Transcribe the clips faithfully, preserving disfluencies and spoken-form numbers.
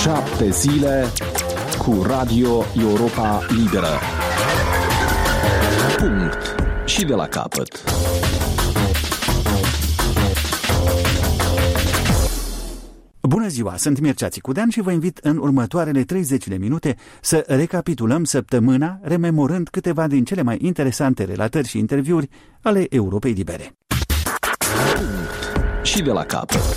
Șapte zile cu Radio Europa Liberă. Punct. Și de la capăt. Bună ziua, sunt Mircea Țicudean și vă invit în următoarele treizeci de minute să recapitulăm săptămâna, rememorând câteva din cele mai interesante relatări și interviuri ale Europei Libere. Punct. Și de la capăt.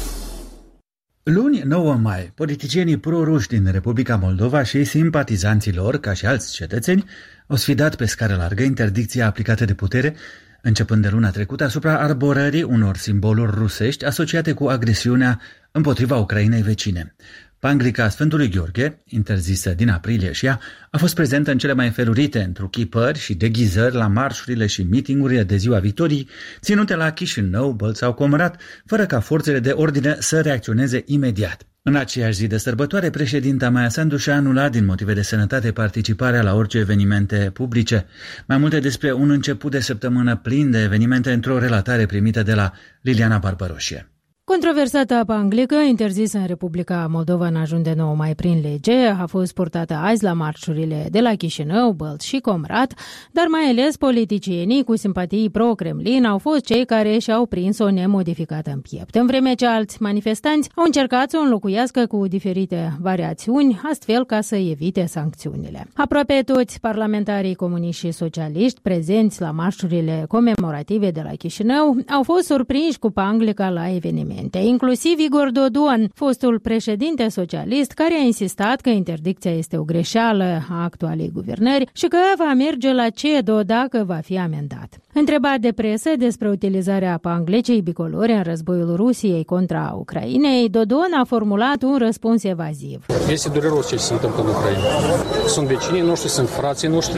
Luni, nouă mai, politicienii pro-ruși din Republica Moldova și simpatizanții lor, ca și alți cetățeni, au sfidat pe scară largă interdicția aplicată de putere, începând de luna trecută, asupra arborării unor simboluri rusești asociate cu agresiunea împotriva Ucrainei vecine. Panglica Sfântului Gheorghe, interzisă din aprilie și ea, a fost prezentă în cele mai înfelurite întruchipări și deghizări la marșurile și mitingurile de Ziua Victoriei, ținute la Chișinău, Bălți sau Comrat, fără ca forțele de ordine să reacționeze imediat. În aceeași zi de sărbătoare, președinta Maia Sandu și-a anulat din motive de sănătate participarea la orice evenimente publice. Mai multe despre un început de săptămână plin de evenimente într-o relatare primită de la Liliana Barbaroșie. Controversata panglică, interzisă în Republica Moldova în ajun de nouă mai prin lege, a fost purtată azi la marșurile de la Chișinău, Bălți și Comrat, dar mai ales politicienii cu simpatii pro-Kremlin au fost cei care și-au prins-o nemodificată în piept, în vreme ce alți manifestanți au încercat să o înlocuiască cu diferite variațiuni, astfel ca să evite sancțiunile. Aproape toți parlamentarii comuniști și socialiști prezenți la marșurile comemorative de la Chișinău au fost surprinși cu panglica la eveniment, inclusiv Igor Dodon, fostul președinte socialist, care a insistat că interdicția este o greșeală a actualei guvernări și că va merge la C E D O dacă va fi amendat. Întrebat de presă despre utilizarea panglicei bicolore în războiul Rusiei contra Ucrainei, Dodon a formulat un răspuns evaziv. Este dureros ce se întâmplă în Ucraina. Sunt vecinii noștri, sunt frații noștri,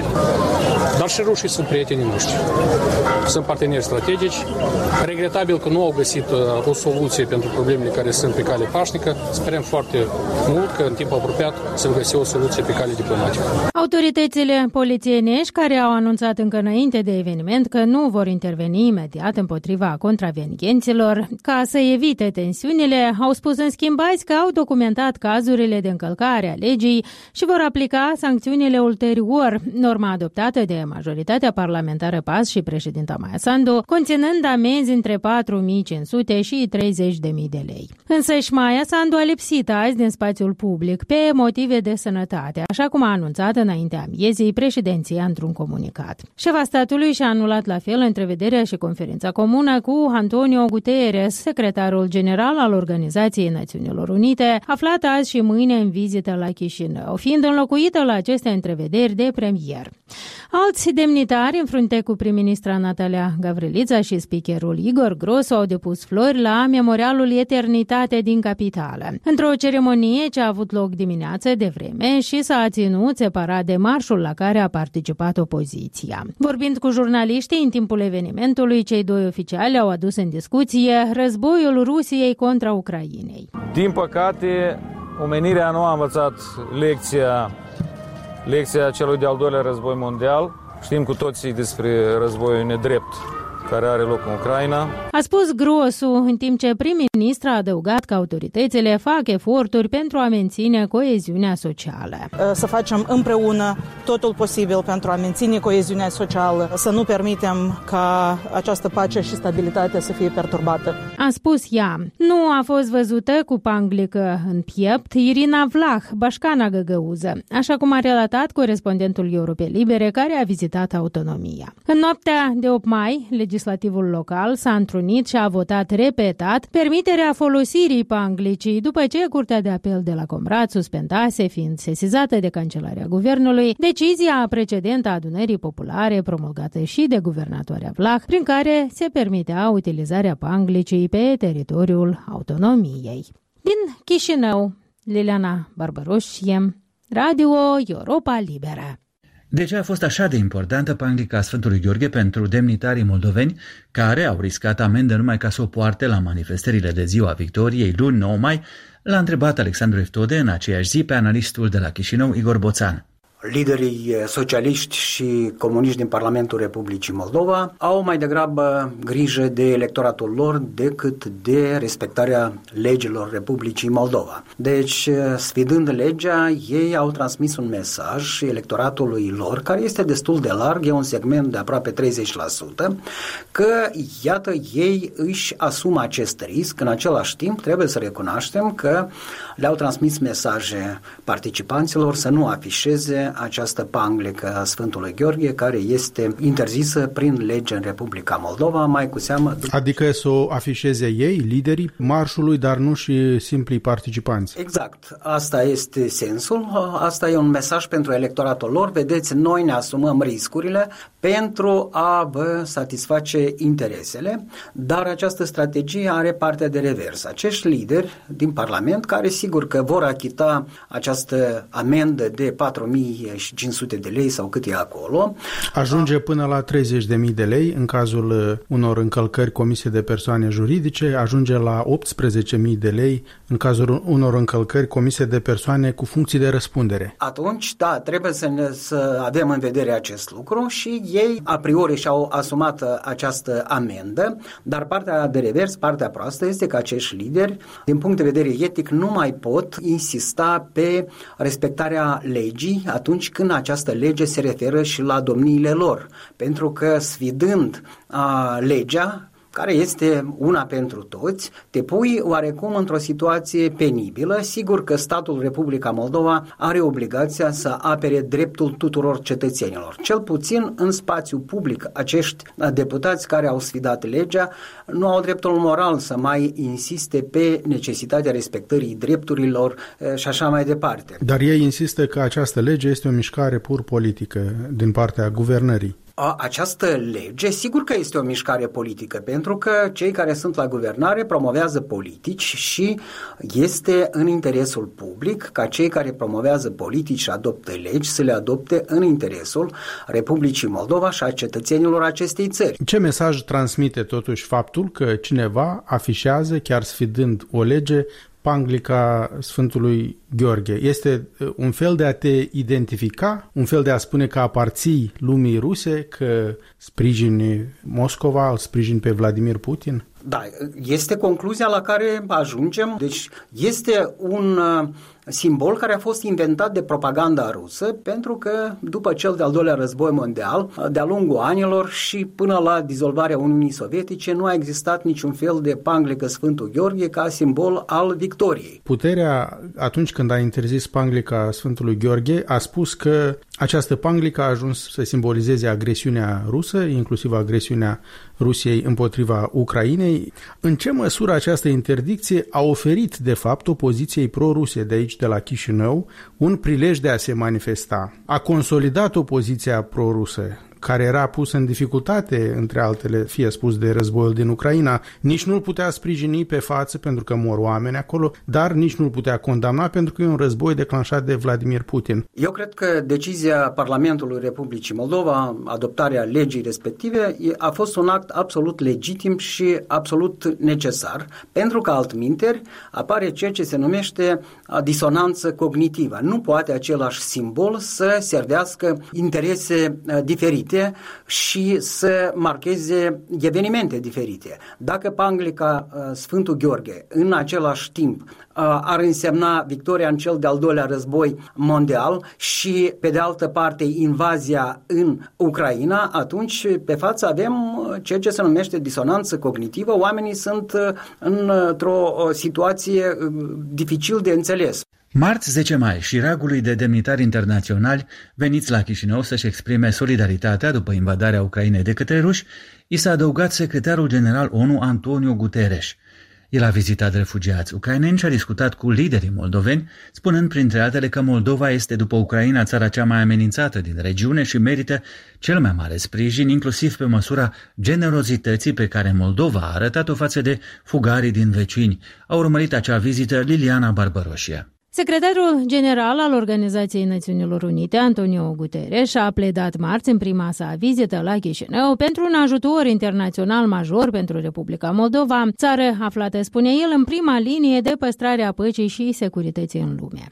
dar și rușii sunt prietenii noștri. Sunt parteneri strategici. Regretabil că nu au găsit o soluție pentru problemele care sunt pe cale pașnică. Sperăm foarte mult că în timp apropiat se va găsi o soluție pe cale diplomatică. Autoritățile polițienești, care au anunțat încă înainte de eveniment că nu vor interveni imediat împotriva contravenienților, ca să evite tensiunile, au spus în schimb azi că au documentat cazurile de încălcare a legii și vor aplica sancțiunile ulterior, norma adoptată de majoritatea parlamentară P A S și președinta Maia Sandu, conținând amenzi între patru mii cinci sute și treizeci de mii de lei. Însăși Maia Sandu a lipsit azi din spațiul public pe motive de sănătate, așa cum a anunțat înaintea miezii președinția într-un comunicat. Șefa statului și-a anulat la fel întrevederea și conferința comună cu Antonio Guterres, secretarul general al Organizației Națiunilor Unite, aflat azi și mâine în vizită la Chișinău, fiind înlocuită la aceste întrevederi de premier. Alți demnitari, în frunte cu prim-ministra Natalia Gavrilița și speakerul Igor Grosu, au depus flori la Memorialul Eternitate din capitală, într-o ceremonie ce a avut loc dimineață de vreme și s-a ținut separat de marșul la care a participat opoziția. Vorbind cu jurnaliștii în timpul evenimentului, cei doi oficiali au adus în discuție războiul Rusiei contra Ucrainei. Din păcate, omenirea nu a învățat lecția, lecția celui de-al doilea război mondial. Știm cu toții despre războiul nedrept care are loc în Ucraina. A spus Grosu, în timp ce prim-ministra a adăugat că autoritățile fac eforturi pentru a menține coeziunea socială. Să facem împreună totul posibil pentru a menține coeziunea socială, să nu permitem ca această pace și stabilitate să fie perturbată. A spus ea. Nu a fost văzută cu panglică în piept Irina Vlah, bașcana găgăuză, așa cum a relatat corespondentul Europei Libere care a vizitat autonomia. În noaptea de opt mai, legislativul local s-a întrunit și a votat repetat permiterea folosirii panglicii, după ce Curtea de Apel de la Comrat suspendase, fiind sesizată de Cancelarea Guvernului, decizia precedentă a Adunării Populare promulgată și de guvernatoarea Vlah, prin care se permitea utilizarea panglicii pe teritoriul autonomiei. Din Chișinău, Liliana Barbaroșie, Radio Europa Liberă. De ce a fost așa de importantă panglica Sfântului Gheorghe pentru demnitarii moldoveni care au riscat amendă numai ca să o poarte la manifestările de Ziua Victoriei luni nouă mai, l-a întrebat Alexandru Eftode în aceeași zi pe analistul de la Chișinău, Igor Boțan. liderii socialiști și comuniști din Parlamentul Republicii Moldova au mai degrabă grijă de electoratul lor decât de respectarea legilor Republicii Moldova. Deci, sfidând legea, ei au transmis un mesaj electoratului lor, care este destul de larg, e un segment de aproape treizeci la sută, că, iată, ei își asumă acest risc. În același timp, trebuie să recunoaștem că le-au transmis mesaje participanților să nu afișeze această panglică a Sfântului Gheorghe, care este interzisă prin lege în Republica Moldova, mai cu seamă... Adică să o afișeze ei, liderii marșului, dar nu și simplii participanți. Exact. Asta este sensul. Asta e un mesaj pentru electoratul lor. Vedeți, noi ne asumăm riscurile pentru a vă satisface interesele, dar această strategie are partea de revers. Acești lideri din Parlament, care sigur că vor achita această amendă de patru mii cinci sute de lei sau cât e acolo. Ajunge până la treizeci de mii de lei în cazul unor încălcări comise de persoane juridice, ajunge la optsprezece mii de lei în cazul unor încălcări comise de persoane cu funcții de răspundere. Atunci, da, trebuie să, ne, să avem în vedere acest lucru și ei a priori și-au asumat această amendă, dar partea de revers, partea proastă, este că acești lideri, din punct de vedere etic, nu mai pot insista pe respectarea legii atunci când această lege se referă și la domniile lor, pentru că sfidând a, legea, care este una pentru toți, te pui oarecum într-o situație penibilă. Sigur că statul Republica Moldova are obligația să apere dreptul tuturor cetățenilor. Cel puțin în spațiu public, acești deputați care au sfidat legea nu au dreptul moral să mai insiste pe necesitatea respectării drepturilor și așa mai departe. Dar ei insistă că această lege este o mișcare pur politică din partea guvernării. Această lege, sigur că este o mișcare politică, pentru că cei care sunt la guvernare promovează politici și este în interesul public ca cei care promovează politici și adoptă legi să le adopte în interesul Republicii Moldova și a cetățenilor acestei țări. Ce mesaj transmite totuși faptul că cineva afișează, chiar sfidând o lege, panglica Sfântului Gheorghe? Este un fel de a te identifica, un fel de a spune că aparții lumii ruse, că sprijini Moscova, îl sprijini pe Vladimir Putin? Da, este concluzia la care ajungem. Deci este un simbol care a fost inventat de propaganda rusă, pentru că după cel de-al doilea război mondial, de-a lungul anilor și până la dizolvarea Uniunii Sovietice, nu a existat niciun fel de panglică Sfântul Gheorghe ca simbol al victoriei. Puterea, atunci când a interzis panglica Sfântului Gheorghe, a spus că această panglică a ajuns să simbolizeze agresiunea rusă, inclusiv agresiunea Rusiei împotriva Ucrainei. În ce măsură această interdicție a oferit, de fapt, opoziției pro-ruse de aici, de la Chișinău, un prilej de a se manifesta? A consolidat opoziția pro-rusă, care era pusă în dificultate, între altele, fie spus, de războiul din Ucraina, nici nu-l putea sprijini pe față pentru că mor oameni acolo, dar nici nu-l putea condamna pentru că e un război declanșat de Vladimir Putin. Eu cred că decizia Parlamentului Republicii Moldova, adoptarea legii respective, a fost un act absolut legitim și absolut necesar, pentru că altminteri apare ceea ce se numește disonanță cognitivă. Nu poate același simbol să servească interese diferite și să marcheze evenimente diferite. Dacă panglica Sfântul Gheorghe în același timp ar însemna victoria în cel de-al doilea război mondial și pe de altă parte invazia în Ucraina, atunci pe față avem ceea ce se numește disonanță cognitivă. Oamenii sunt într-o situație dificil de înțeles. Marți zece mai, șiragului de demnitari internaționali veniți la Chișinău să-și exprime solidaritatea după invadarea Ucrainei de către ruși, i s-a adăugat secretarul general ONU Antonio Guterres. El a vizitat refugiați ucraineni și a discutat cu liderii moldoveni, spunând printre altele că Moldova este după Ucraina țara cea mai amenințată din regiune și merită cel mai mare sprijin, inclusiv pe măsura generozității pe care Moldova a arătat-o față de fugarii din vecini. A urmărit acea vizită Liliana Barbaroșia. Secretarul general al Organizației Națiunilor Unite, Antonio Guterres, a pledat marți în prima sa vizită la Chișinău pentru un ajutor internațional major pentru Republica Moldova, țară aflată, spune el, în prima linie de păstrare a păcii și securității în lume.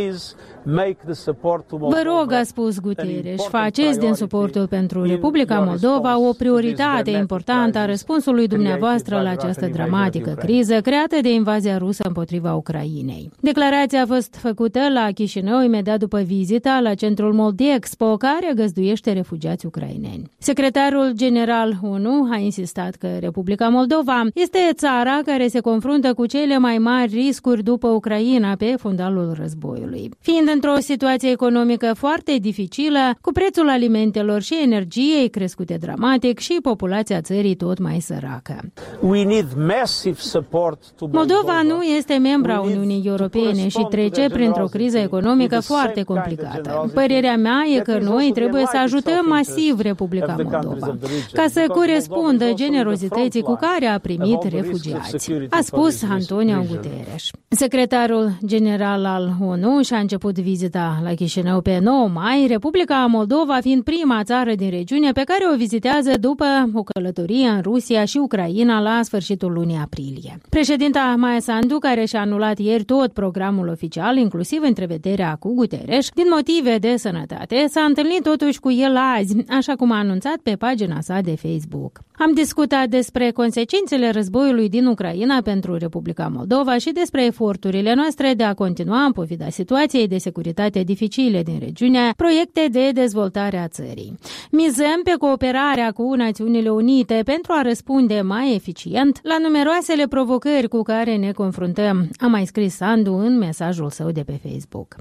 Vă rog, a spus Guterres, faceți din suportul pentru Republica Moldova o prioritate importantă a răspunsului dumneavoastră la această dramatică criză creată de invazia rusă împotriva Ucrainei. Declarația a fost făcută la Chișinău imediat după vizita la centrul Moldexpo, care găzduiește refugiați ucraineni. Secretarul general O N U a insistat că Republica Moldova este țara care se confruntă cu cele mai mari riscuri după Ucraina pe fundalul războiului. Fiind într-o situație economică foarte dificilă, cu prețul alimentelor și energiei crescute dramatic și populația țării tot mai săracă. Moldova nu este membra Uniunii Europene și trece printr-o criză economică foarte complicată. Părerea mea e că noi trebuie să ajutăm masiv Republica Moldova, ca să corespundă generozității cu care a primit refugiați, a spus Antonio Guterres. Secretarul general al O N U și-a început vizita la Chișinău pe nouă mai, Republica Moldova fiind prima țară din regiune pe care o vizitează după o călătorie în Rusia și Ucraina la sfârșitul lunii aprilie. Președinta Maia Sandu, care și-a anulat ieri tot programul oficial, inclusiv întrevederea cu Guterres, din motive de sănătate, s-a întâlnit totuși cu el azi, așa cum a anunțat pe pagina sa de Facebook. Am discutat despre consecințele războiului din Ucraina pentru Republica Moldova și despre eforturile noastre de a continua, în pofida situației de securitate dificile din regiune, proiecte de dezvoltare a țării. Mizăm pe cooperarea cu Națiunile Unite pentru a răspunde mai eficient la numeroasele provocări cu care ne confruntăm, a mai scris Sandu în mesajul său de pe Facebook.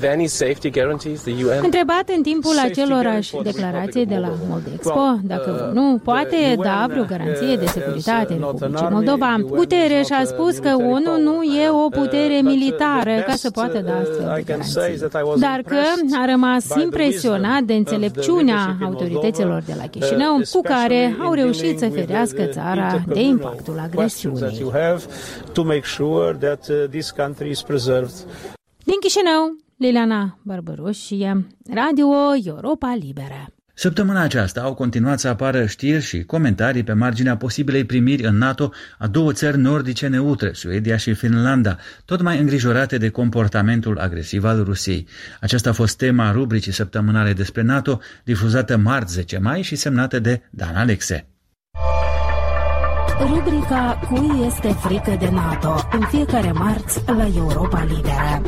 Întrebat în timpul acelorași declarații de la Moldexpo, dacă nu poate da vreo garanție de securitate Republicii Moldova, Guterres a spus că O N U nu e o putere militară ca să poată da astfel de garanții, dar că a rămas impresionat de înțelepciunea autorităților de la Chișinău, cu care au reușit să ferească țara de impactul agresiunii. Din Chișinău, Liliana Barbăroșie, Radio Europa Liberă. Săptămâna aceasta au continuat să apară știri și comentarii pe marginea posibilei primiri în NATO a două țări nordice neutre, Suedia și Finlanda, tot mai îngrijorate de comportamentul agresiv al Rusiei. Aceasta a fost tema rubricii săptămânale despre NATO, difuzată marți zece mai și semnată de Dan Alexe. Rubrica Cui este frică de NATO, în fiecare marți la Europa Liberă.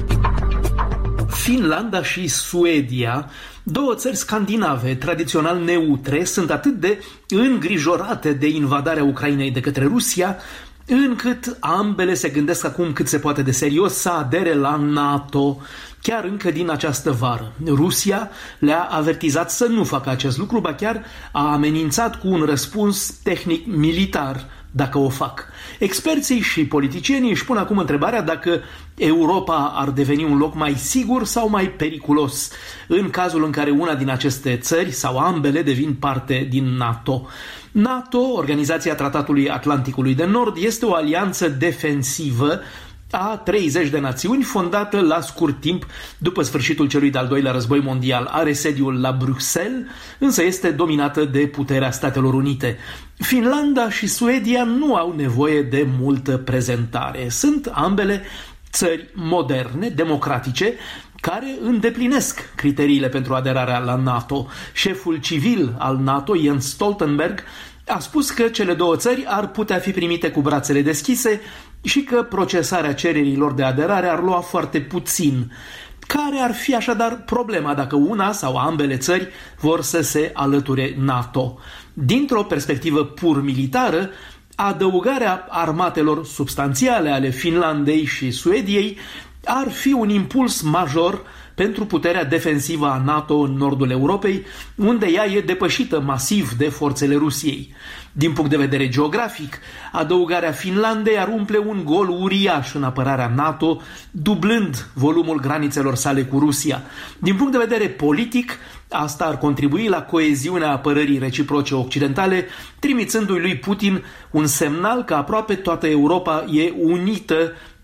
Finlanda și Suedia, două țări scandinave tradițional neutre, sunt atât de îngrijorate de invadarea Ucrainei de către Rusia, încât ambele se gândesc acum cât se poate de serios să adere la NATO, chiar încă din această vară. Rusia le-a avertizat să nu facă acest lucru, ba chiar a amenințat cu un răspuns tehnic militar dacă o fac. Experții și politicienii își pun acum întrebarea dacă Europa ar deveni un loc mai sigur sau mai periculos în cazul în care una din aceste țări sau ambele devin parte din NATO. NATO, Organizația Tratatului Atlanticului de Nord, este o alianță defensivă a treizeci de națiuni, fondată la scurt timp după sfârșitul celui de-al doilea război mondial. Are sediul la Bruxelles, însă este dominată de puterea Statelor Unite. Finlanda și Suedia nu au nevoie de multă prezentare. Sunt ambele țări moderne, democratice, care îndeplinesc criteriile pentru aderarea la NATO. Șeful civil al NATO, Jens Stoltenberg, a spus că cele două țări ar putea fi primite cu brațele deschise și că procesarea cererilor de aderare ar lua foarte puțin. Care ar fi așadar problema dacă una sau ambele țări vor să se alăture NATO? Dintr-o perspectivă pur militară, adăugarea armatelor substanțiale ale Finlandei și Suediei ar fi un impuls major pentru puterea defensivă a NATO în nordul Europei, unde ea e depășită masiv de forțele Rusiei. Din punct de vedere geografic, adăugarea Finlandei ar umple un gol uriaș în apărarea NATO, dublând volumul granițelor sale cu Rusia. Din punct de vedere politic, asta ar contribui la coeziunea apărării reciproce occidentale, trimițându-i lui Putin un semnal că aproape toată Europa e unită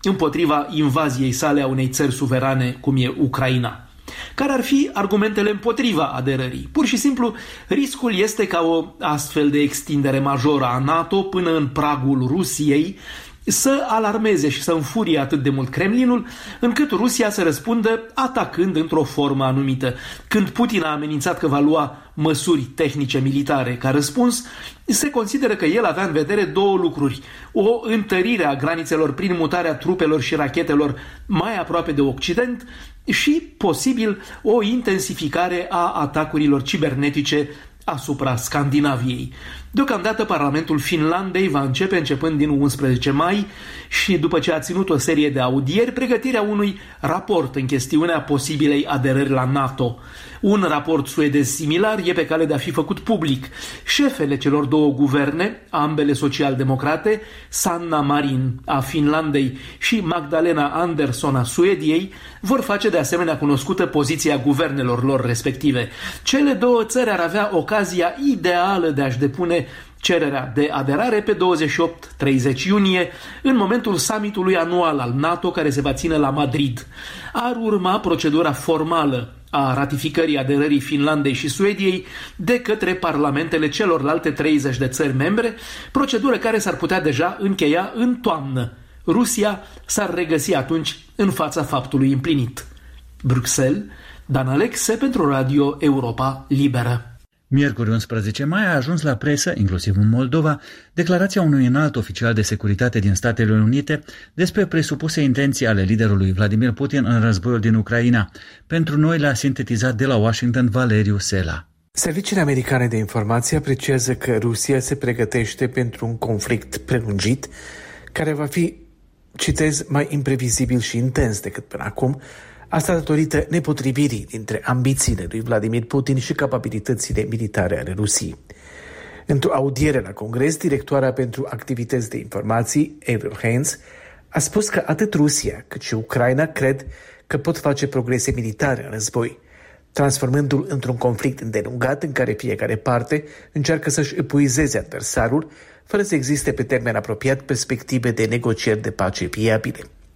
împotriva invaziei sale a unei țări suverane cum e Ucraina. Care ar fi argumentele împotriva aderării? Pur și simplu, riscul este ca o astfel de extindere majoră a NATO până în pragul Rusiei să alarmeze și să înfurie atât de mult Kremlinul, încât Rusia să răspundă atacând într-o formă anumită. Când Putin a amenințat că va lua măsuri tehnice militare ca răspuns, se consideră că el avea în vedere două lucruri: o întărire a granițelor prin mutarea trupelor și rachetelor mai aproape de Occident și, posibil, o intensificare a atacurilor cibernetice asupra Scandinaviei. Deocamdată Parlamentul Finlandei va începe începând din unsprezece mai și după ce a ținut o serie de audieri, pregătirea unui raport în chestiunea posibilei aderări la NATO. Un raport suedez similar e pe cale de a fi făcut public. Șefele celor două guverne, ambele social-democrate, Sanna Marin a Finlandei și Magdalena Andersson a Suediei, vor face de asemenea cunoscută poziția guvernelor lor respective. Cele două țări ar avea ocazia ideală de a-și depune cererea de aderare pe douăzeci și opt treizeci iunie, în momentul summitului anual al NATO care se va ține la Madrid. Ar urma procedura formală a ratificării aderării Finlandei și Suediei de către parlamentele celorlalte treizeci de țări membre, procedură care s-ar putea deja încheia în toamnă. Rusia s-ar regăsi atunci în fața faptului împlinit. Bruxelles, Dan Alexe pentru Radio Europa Liberă. Miercuri unsprezece mai a ajuns la presă, inclusiv în Moldova, declarația unui înalt oficial de securitate din Statele Unite despre presupuse intenții ale liderului Vladimir Putin în războiul din Ucraina. Pentru noi l-a sintetizat de la Washington Valeriu Sela. Serviciile americane de informație apreciază că Rusia se pregătește pentru un conflict prelungit, care va fi, citez, mai imprevizibil și intens decât până acum, asta datorită nepotrivirii dintre ambițiile lui Vladimir Putin și capabilitățile militare ale Rusiei. Într-o audiere la Congres, directoarea pentru activități de informații, Avril Haines, a spus că atât Rusia cât și Ucraina cred că pot face progrese militare în război, transformându-l într-un conflict îndelungat în care fiecare parte încearcă să-și epuizeze adversarul, fără să existe pe termen apropiat perspective de negocieri de pace viabile.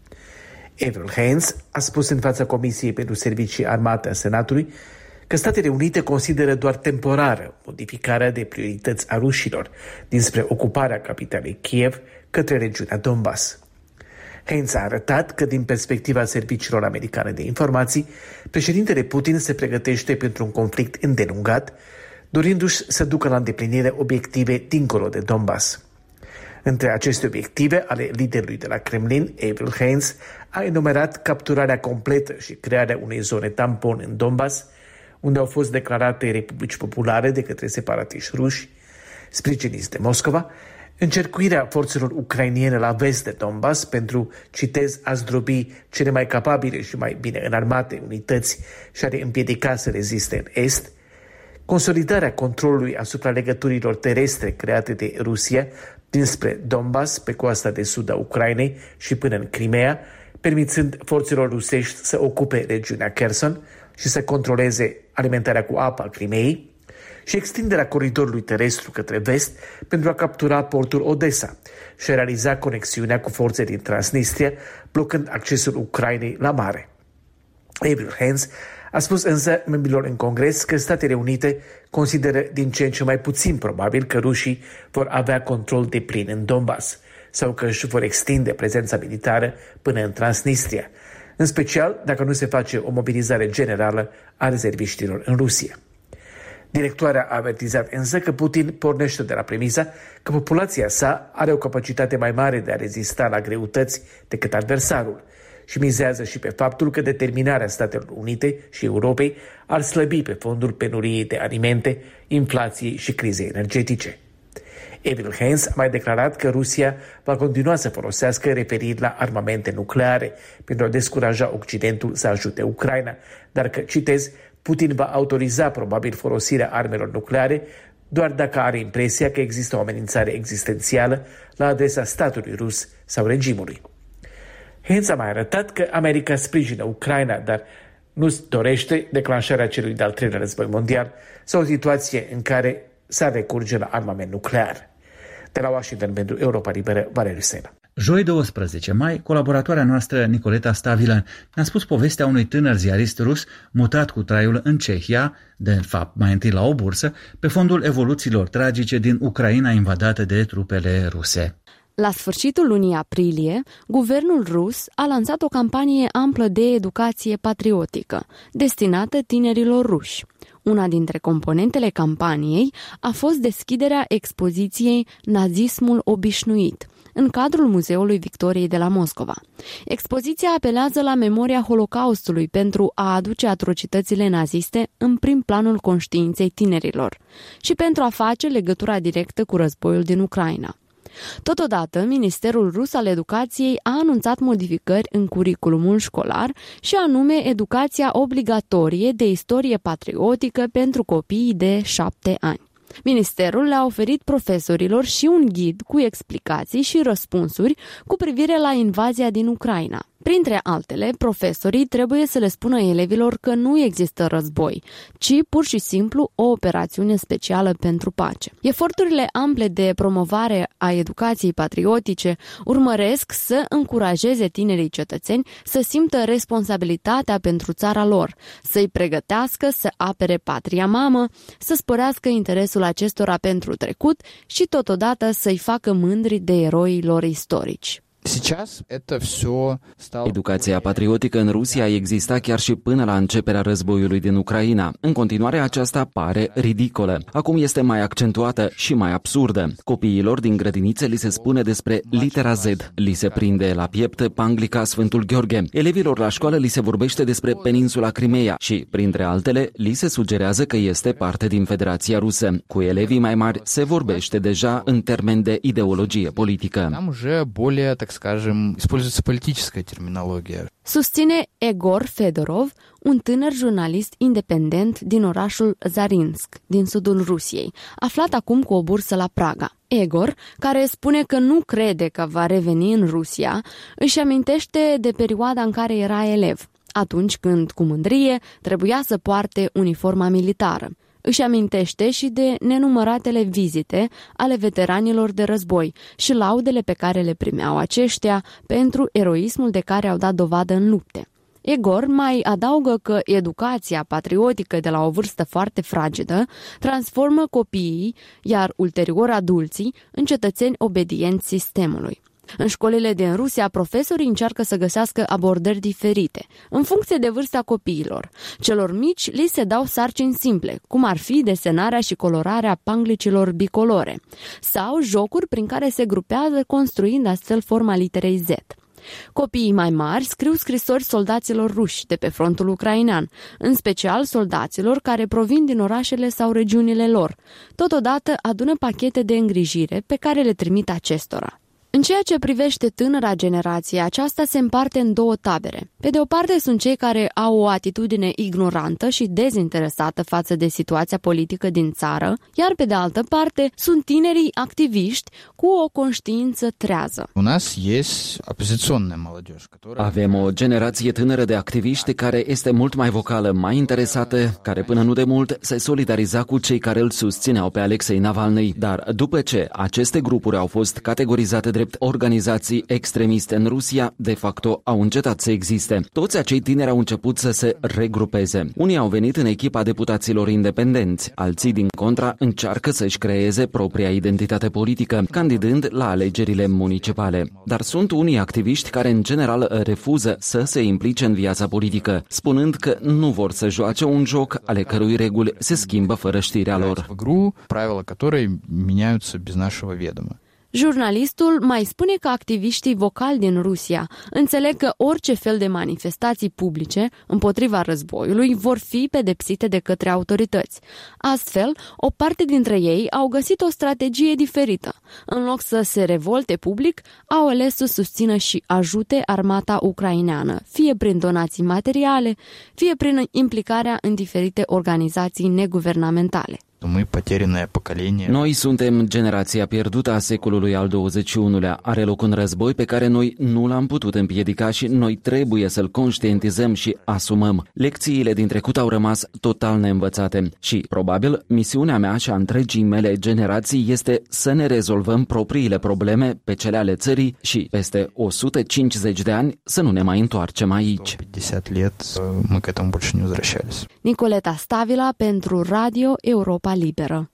Avril Haines a spus în fața Comisiei pentru Servicii Armate a Senatului că Statele Unite consideră doar temporară modificarea de priorități a rușilor dinspre ocuparea capitalei Kiev către regiunea Donbass. Haines a arătat că, din perspectiva serviciilor americane de informații, președintele Putin se pregătește pentru un conflict îndelungat, dorindu-și să ducă la îndeplinire obiective dincolo de Donbass. Între aceste obiective ale liderului de la Kremlin, Avril Haines, a enumerat capturarea completă și crearea unei zone tampon în Donbass, unde au fost declarate republici populare de către separatiști ruși, sprijiniți de Moscova, încercuirea forțelor ucrainiene la vest de Donbass pentru, citez, a zdrobi cele mai capabile și mai bine înarmate unități și a le împiedica să reziste în est, consolidarea controlului asupra legăturilor terestre create de Rusia dinspre Donbass pe coasta de sud a Ucrainei și până în Crimea, permițând forțelor rusești să ocupe regiunea Kherson și să controleze alimentarea cu apă a Crimeei, și extinderea coridorului terestru către vest pentru a captura portul Odessa și a realiza conexiunea cu forțe din Transnistria, blocând accesul Ucrainei la mare. Avril Haines a spus însă membrilor în Congres că Statele Unite consideră din ce în ce mai puțin probabil că rușii vor avea control deplin în Donbass sau că își vor extinde prezența militară până în Transnistria, în special dacă nu se face o mobilizare generală a rezerviștilor în Rusia. Directoarea a avertizat însă că Putin pornește de la premisa că populația sa are o capacitate mai mare de a rezista la greutăți decât adversarul și mizează și pe faptul că determinarea Statelor Unite și Europei ar slăbi pe fondul penuriei de alimente, inflației și crizei energetice. Avril Haines a mai declarat că Rusia va continua să folosească referiri la armamente nucleare pentru a descuraja Occidentul să ajute Ucraina, dar că, citez, Putin va autoriza probabil folosirea armelor nucleare doar dacă are impresia că există o amenințare existențială la adresa statului rus sau regimului. Haines a mai arătat că America sprijină Ucraina, dar nu dorește declanșarea celui de-al treilea război mondial sau o situație în care s-ar recurge la armament nuclear. De la Washington pentru Europa Liberă, Valeriu Sela. Joi douăsprezece mai, colaboratoarea noastră Nicoleta Stavilan ne-a spus povestea unui tânăr ziarist rus mutat cu traiul în Cehia, de fapt mai întâi la o bursă, pe fondul evoluțiilor tragice din Ucraina invadată de trupele ruse. La sfârșitul lunii aprilie, guvernul rus a lansat o campanie amplă de educație patriotică, destinată tinerilor ruși. Una dintre componentele campaniei a fost deschiderea expoziției Nazismul obișnuit, în cadrul Muzeului Victoriei de la Moscova. Expoziția apelează la memoria Holocaustului pentru a aduce atrocitățile naziste în prim planul conștiinței tinerilor și pentru a face legătura directă cu războiul din Ucraina. Totodată, Ministerul Rus al Educației a anunțat modificări în curiculumul școlar și anume educația obligatorie de istorie patriotică pentru copiii de șapte ani. Ministerul le-a oferit profesorilor și un ghid cu explicații și răspunsuri cu privire la invazia din Ucraina. Printre altele, profesorii trebuie să le spună elevilor că nu există război, ci pur și simplu o operațiune specială pentru pace. Eforturile ample de promovare a educației patriotice urmăresc să încurajeze tinerii cetățeni să simtă responsabilitatea pentru țara lor, să-i pregătească să apere patria mamă, să sporească interesul acestora pentru trecut și totodată să-i facă mândri de eroii lor istorici. Educația patriotică în Rusia exista chiar și până la începerea războiului din Ucraina. În continuare, aceasta pare ridicolă. Acum este mai accentuată și mai absurdă. Copiilor din grădinițe li se spune despre litera Z, li se prinde la piept panglica Sfântul Gheorghe. Elevilor la școală li se vorbește despre peninsula Crimea și, printre altele, li se sugerează că este parte din Federația Rusă. Cu elevii mai mari se vorbește deja în termeni de ideologie politică. скажем, используется политическая терминология. Susține Egor Fedorov, un tânăr jurnalist independent din orașul Zarinsk, din sudul Rusiei, aflat acum cu o bursă la Praga. Egor, care spune că nu crede că va reveni în Rusia, își amintește de perioada în care era elev, atunci când, cu mândrie, trebuia să poarte uniforma militară. Își amintește și de nenumăratele vizite ale veteranilor de război și laudele pe care le primeau aceștia pentru eroismul de care au dat dovadă în lupte. Egor mai adaugă că educația patriotică de la o vârstă foarte fragedă transformă copiii, iar ulterior adulții, în cetățeni obedienți sistemului. În școlile din Rusia, profesorii încearcă să găsească abordări diferite, în funcție de vârsta copiilor. Celor mici li se dau sarcini simple, cum ar fi desenarea și colorarea panglicilor bicolore, sau jocuri prin care se grupează construind astfel forma literei Z. Copiii mai mari scriu scrisori soldaților ruși de pe frontul ucrainean, în special soldaților care provin din orașele sau regiunile lor. Totodată adună pachete de îngrijire pe care le trimit acestora. În ceea ce privește tânăra generație, aceasta se împarte în două tabere. Pe de o parte sunt cei care au o atitudine ignorantă și dezinteresată față de situația politică din țară, iar pe de altă parte sunt tinerii activiști cu o conștiință trează. Avem o generație tânără de activiști care este mult mai vocală, mai interesată, care până nu de mult se solidariza cu cei care îl susțineau pe Alexei Navalny, dar după ce aceste grupuri au fost categorizate drept organizații extremiste în Rusia, de facto au încetat să existe. Toți acei tineri au început să se regrupeze. Unii au venit în echipa deputaților independenți, alții, din contra, încearcă să-și creeze propria identitate politică, candidând la alegerile municipale. Dar sunt unii activiști care, în general, refuză să se implice în viața politică, spunând că nu vor să joace un joc ale cărui reguli se schimbă fără știrea lor. Jurnalistul mai spune că activiștii vocali din Rusia înțeleg că orice fel de manifestații publice împotriva războiului vor fi pedepsite de către autorități. Astfel, o parte dintre ei au găsit o strategie diferită. În loc să se revolte public, au ales să susțină și ajute armata ucraineană, fie prin donații materiale, fie prin implicarea în diferite organizații neguvernamentale. Noi suntem generația pierdută a secolului al douăzeci și unulea. Are loc un război pe care noi nu l-am putut împiedica și noi trebuie să-l conștientizăm și asumăm. Lecțiile din trecut au rămas total neînvățate și, probabil, misiunea mea și a întregii mele generații este să ne rezolvăm propriile probleme pe cele ale țării și, peste o sută cincizeci de ani, să nu ne mai întoarcem aici. Nicoleta Stavila pentru Radio Europa Liberă.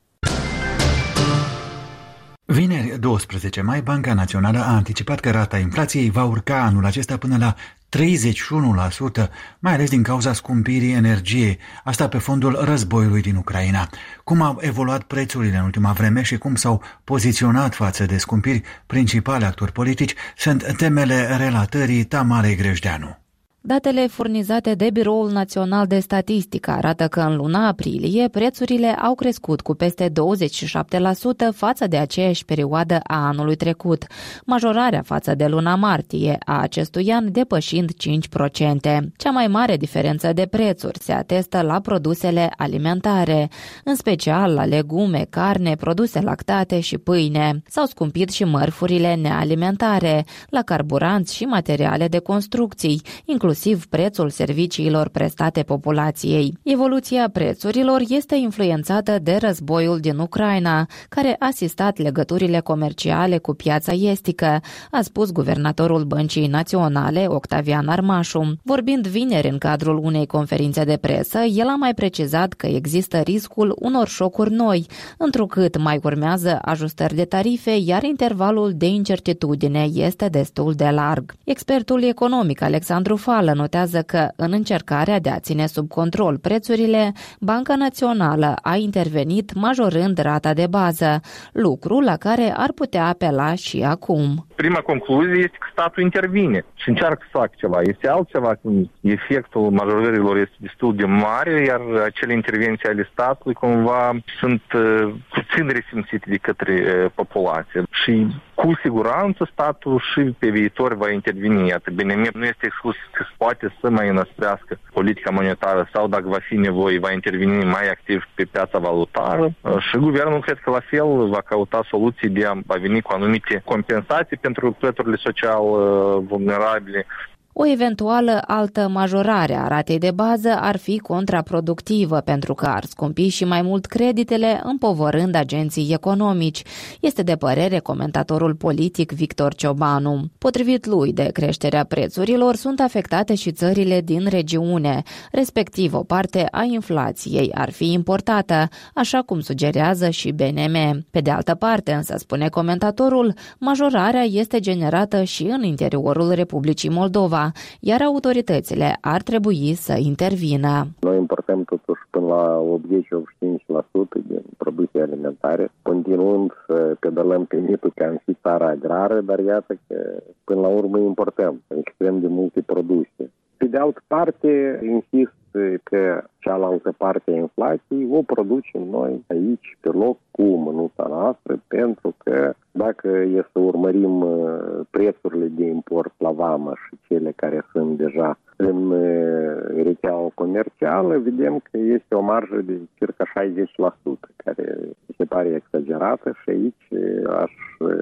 Vineri, douăsprezece mai, Banca Națională a anticipat că rata inflației va urca anul acesta până la treizeci și unu la sută, mai ales din cauza scumpirii energiei, asta pe fondul războiului din Ucraina. Cum au evoluat prețurile în ultima vreme și cum s-au poziționat față de scumpiri principale actori politici sunt temele relatării Tamarei Grejdeanu. Datele furnizate de Biroul Național de Statistică arată că în luna aprilie prețurile au crescut cu peste douăzeci și șapte la sută față de aceeași perioadă a anului trecut, majorarea față de luna martie a acestui an depășind cinci la sută. Cea mai mare diferență de prețuri se atestă la produsele alimentare, în special la legume, carne, produse lactate și pâine. S-au scumpit și mărfurile nealimentare, la carburanți și materiale de construcții, inclusiv inclusiv prețul serviciilor prestate populației. Evoluția prețurilor este influențată de războiul din Ucraina, care a asistat legăturile comerciale cu piața estică, a spus guvernatorul Băncii Naționale, Octavian Armașu. Vorbind vineri în cadrul unei conferințe de presă, el a mai precizat că există riscul unor șocuri noi, întrucât mai urmează ajustări de tarife, iar intervalul de incertitudine este destul de larg. Expertul economic Alexandru Fală notează că, în încercarea de a ține sub control prețurile, Banca Națională a intervenit majorând rata de bază, lucru la care ar putea apela și acum. Prima concluzie este că statul intervine și încearcă să facă ceva. Este altceva când efectul majorărilor este destul de mare, iar acele intervenții ale statului cumva sunt uh, puțin resimțite de către uh, populație. Și cu siguranță statul și pe viitor va interveni. Iată, B N M nu este exclus că poate să mai înăsprească politica monetară sau, dacă va fi nevoie, va interveni mai activ pe piața valutară. Uh, și guvernul cred că la fel va căuta soluții de a veni cu anumite compensații pentru plăturile social uh, vulnerabile. O eventuală altă majorare a ratei de bază ar fi contraproductivă pentru că ar scumpi și mai mult creditele, împovărând agenții economici. Este de părere comentatorul politic Victor Ciobanu. Potrivit lui, de creșterea prețurilor sunt afectate și țările din regiune, respectiv o parte a inflației ar fi importată, așa cum sugerează și B N M. Pe de altă parte, însă, spune comentatorul, majorarea este generată și în interiorul Republicii Moldova, iar autoritățile ar trebui să intervină. Noi importăm totuși până la optzeci - optzeci și cinci la sută din produse alimentare, continuând să pedalăm pe mitul că am fi țara agrară, dar iată că până la urmă importăm extrem de multe produse. Pe de altă parte, insist că cealaltă parte a inflației o producem noi aici, pe loc, cu mânuța noastră, pentru că dacă e să urmărim prețurile de import la vamă și cele care sunt deja în rețeaua comercială, vedem că este o marjă de circa șaizeci la sută, care se pare exagerată și aici aș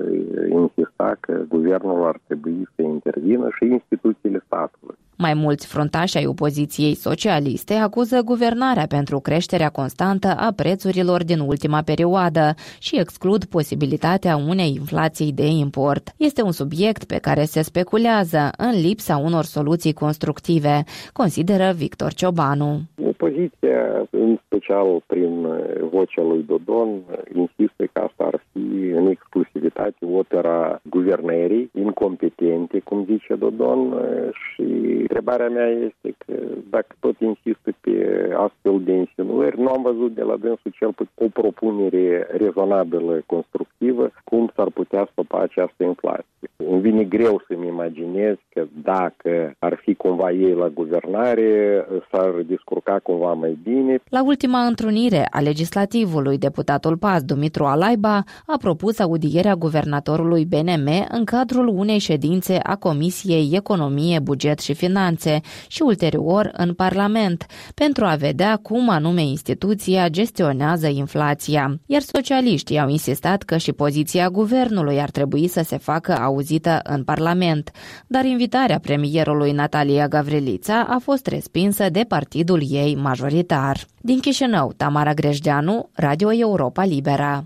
insista că guvernul ar trebui să intervină și instituțiile statului. Mai mulți fruntași ai opoziției socialiste acuză guvernarea pentru creșterea constantă a prețurilor din ultima perioadă și exclud posibilitatea unei inflații de import. Este un subiect pe care se speculează în lipsa unor soluții constructive, consideră Victor Ciobanu. Opoziția, în special prin vocea lui Dodon, insistă că asta ar fi în exclusivitate opera guvernării, incompetente, cum zice Dodon, și întrebarea mea este că dacă tot insistă pe astfel de insinuări, nu am văzut de la dânsul cel puțin o propunere rezonabilă, constructivă, cum s-ar putea stopa această inflație. Îmi vine greu să-mi imaginez că dacă ar fi cumva ei la guvernare, s-ar descurca cumva mai bine. La ultima întrunire a legislativului, deputatul P A S Dumitru Alaiba a propus audierea guvernatorului B N M în cadrul unei ședințe a Comisiei Economie, Buget și Finanțe și ulterior în Parlament pentru a vedea cum anume instituția gestionează inflația. Iar socialiștii au insistat că și poziția guvernului ar trebui să se facă auzită în Parlament, dar invitarea premierului Natalia Gavrilița a fost respinsă de partidul ei majoritar. Din Chișinău, Tamara Grejdeanu, Radio Europa Liberă.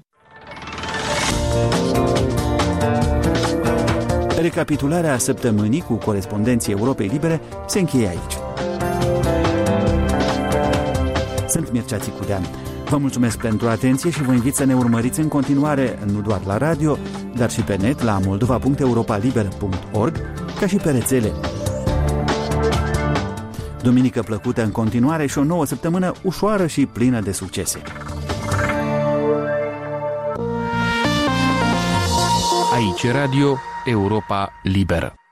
Recapitularea săptămânii cu corespondenții Europei Libere se încheie aici. Sunt Mircea Țicudean. Vă mulțumesc pentru atenție și vă invit să ne urmăriți în continuare, nu doar la radio, dar și pe net la moldova punct europa liber punct org, ca și pe rețele. Duminică plăcută în continuare și o nouă săptămână ușoară și plină de succese. Aici Radio Europa Liberă.